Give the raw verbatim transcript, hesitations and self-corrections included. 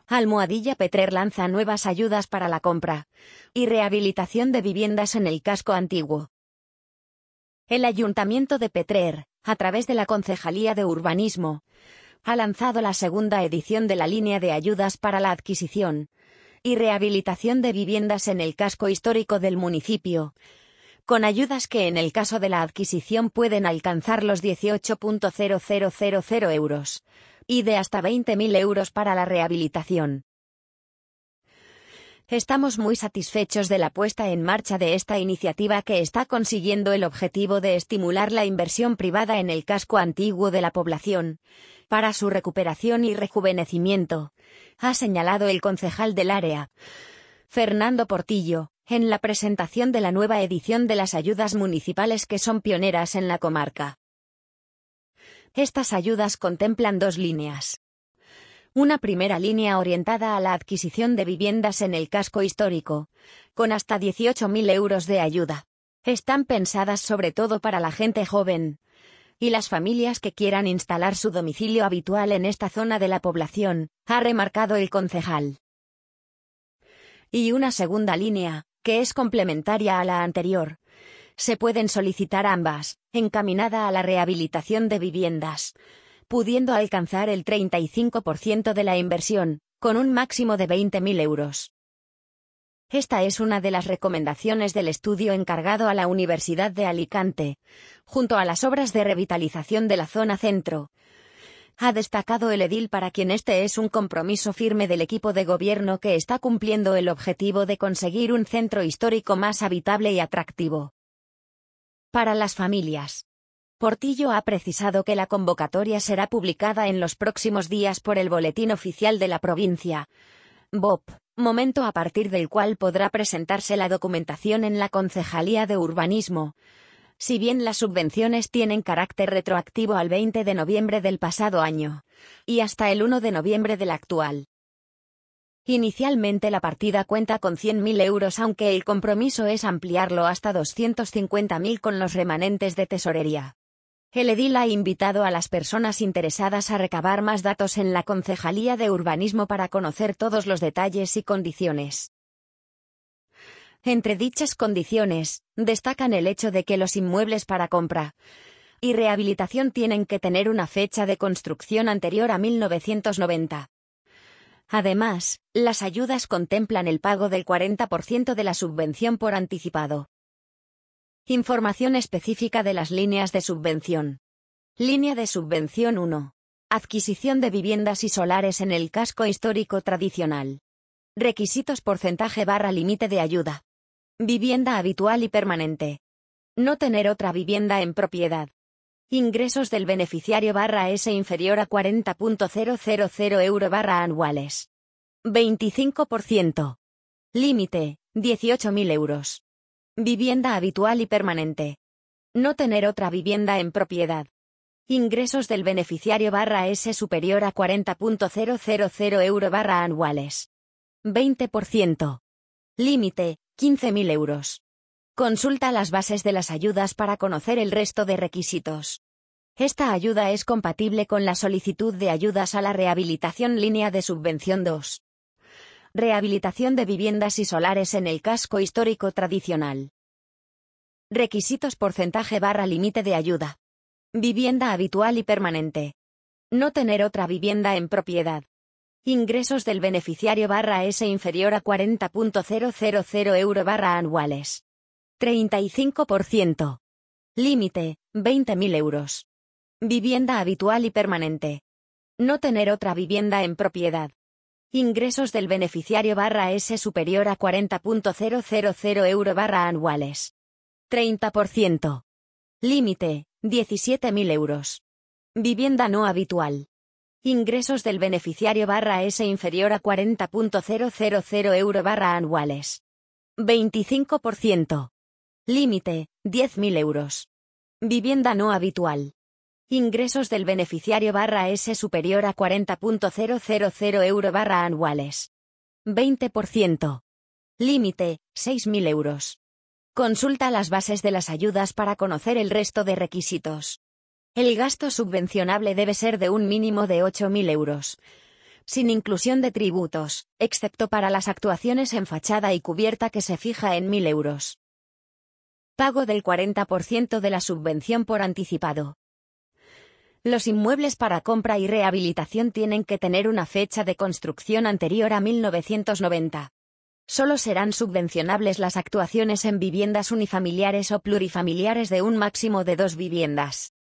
Almohadilla Petrer lanza nuevas ayudas para la compra y rehabilitación de viviendas en el casco antiguo. El Ayuntamiento de Petrer, a través de la Concejalía de Urbanismo, ha lanzado la segunda edición de la línea de ayudas para la adquisición y rehabilitación de viviendas en el casco histórico del municipio, con ayudas que en el caso de la adquisición pueden alcanzar los dieciocho mil euros y de hasta veinte mil euros para la rehabilitación. Estamos muy satisfechos de la puesta en marcha de esta iniciativa que está consiguiendo el objetivo de estimular la inversión privada en el casco antiguo de la población, para su recuperación y rejuvenecimiento, ha señalado el concejal del área, Fernando Portillo, en la presentación de la nueva edición de las ayudas municipales que son pioneras en la comarca. Estas ayudas contemplan dos líneas. Una primera línea orientada a la adquisición de viviendas en el casco histórico, con hasta dieciocho mil euros de ayuda. Están pensadas sobre todo para la gente joven y las familias que quieran instalar su domicilio habitual en esta zona de la población, ha remarcado el concejal. Y una segunda línea, que es complementaria a la anterior. Se pueden solicitar ambas, encaminada a la rehabilitación de viviendas, pudiendo alcanzar el treinta y cinco por ciento de la inversión, con un máximo de veinte mil euros. Esta es una de las recomendaciones del estudio encargado a la Universidad de Alicante, junto a las obras de revitalización de la zona centro. Ha destacado el edil, para quien este es un compromiso firme del equipo de gobierno que está cumpliendo el objetivo de conseguir un centro histórico más habitable y atractivo para las familias. Portillo ha precisado que la convocatoria será publicada en los próximos días por el Boletín Oficial de la Provincia, B O P, momento a partir del cual podrá presentarse la documentación en la Concejalía de Urbanismo, si bien las subvenciones tienen carácter retroactivo al veinte de noviembre del pasado año, y hasta el uno de noviembre del actual. Inicialmente la partida cuenta con cien mil euros, aunque el compromiso es ampliarlo hasta doscientos cincuenta mil con los remanentes de tesorería. El edil ha invitado a las personas interesadas a recabar más datos en la Concejalía de Urbanismo para conocer todos los detalles y condiciones. Entre dichas condiciones, destacan el hecho de que los inmuebles para compra y rehabilitación tienen que tener una fecha de construcción anterior a mil novecientos noventa. Además, las ayudas contemplan el pago del cuarenta por ciento de la subvención por anticipado. Información específica de las líneas de subvención. Línea de subvención uno. Adquisición de viviendas y solares en el casco histórico tradicional. Requisitos: porcentaje barra límite de ayuda. Vivienda habitual y permanente. No tener otra vivienda en propiedad. Ingresos del beneficiario barra S inferior a cuarenta mil euro barra anuales. veinticinco por ciento. Límite, dieciocho mil euros. Vivienda habitual y permanente. No tener otra vivienda en propiedad. Ingresos del beneficiario barra S superior a cuarenta mil euro barra anuales. veinte por ciento. Límite, quince mil euros. Consulta las bases de las ayudas para conocer el resto de requisitos. Esta ayuda es compatible con la solicitud de ayudas a la rehabilitación. Línea de subvención dos. Rehabilitación de viviendas y solares en el casco histórico tradicional. Requisitos: porcentaje barra límite de ayuda. Vivienda habitual y permanente. No tener otra vivienda en propiedad. Ingresos del beneficiario barra S inferior a cuarenta mil euro barra anuales. treinta y cinco por ciento. Límite, veinte mil euros. Vivienda habitual y permanente. No tener otra vivienda en propiedad. Ingresos del beneficiario barra S superior a cuarenta mil euro barra anuales. treinta por ciento. Límite, diecisiete mil euros. Vivienda no habitual. Ingresos del beneficiario barra S inferior a cuarenta mil euro barra anuales. veinticinco por ciento. Límite, diez mil euros. Vivienda no habitual. Ingresos del beneficiario barra S superior a cuarenta mil euro barra anuales. veinte por ciento. Límite, seis mil euros. Consulta las bases de las ayudas para conocer el resto de requisitos. El gasto subvencionable debe ser de un mínimo de ocho mil euros sin inclusión de tributos, excepto para las actuaciones en fachada y cubierta que se fija en mil euros. Pago del cuarenta por ciento de la subvención por anticipado. Los inmuebles para compra y rehabilitación tienen que tener una fecha de construcción anterior a mil novecientos noventa. Solo serán subvencionables las actuaciones en viviendas unifamiliares o plurifamiliares de un máximo de dos viviendas.